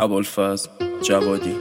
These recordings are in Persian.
ابوالفضل جوادی.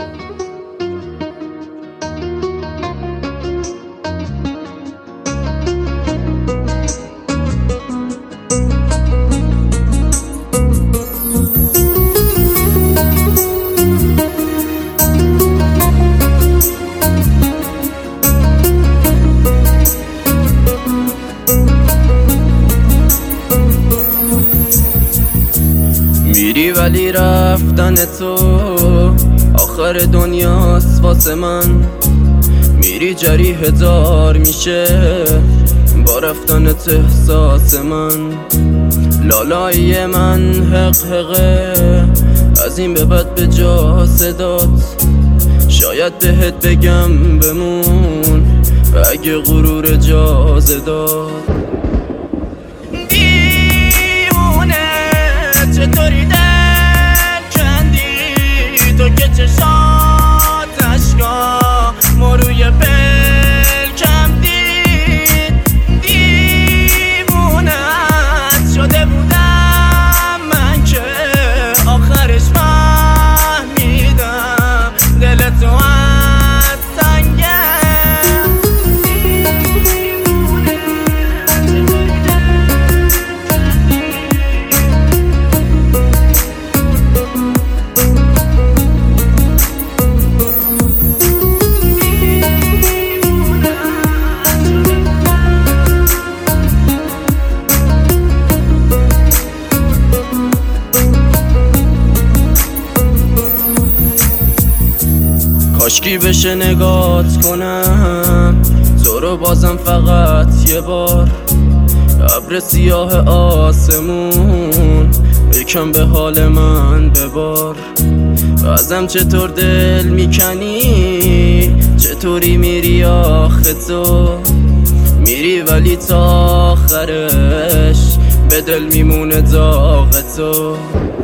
میری ولی رفتن تو آخر دنیاست واسه من. میری جریح دار میشه با رفتنت احساس من. لالایی من حقه از این به بعد به جا صدات. شاید بهت بگم بمون اگه غرور اجازه داد. چطوری دل کندی تو که چشات اشکا ما روی پل کم دید. دیوونت شده بودم من که آخرش فهمیدم دل تو از سنگه. کاشکی بشه نگات کنم تو رو بازم فقط یه بار. ابر سیاه آسمون یکم به حال من ببار. ازم چطور دل میکنی چطوری میری آخه تو. میری ولی تا آخرش به دل میمونه داغ تو.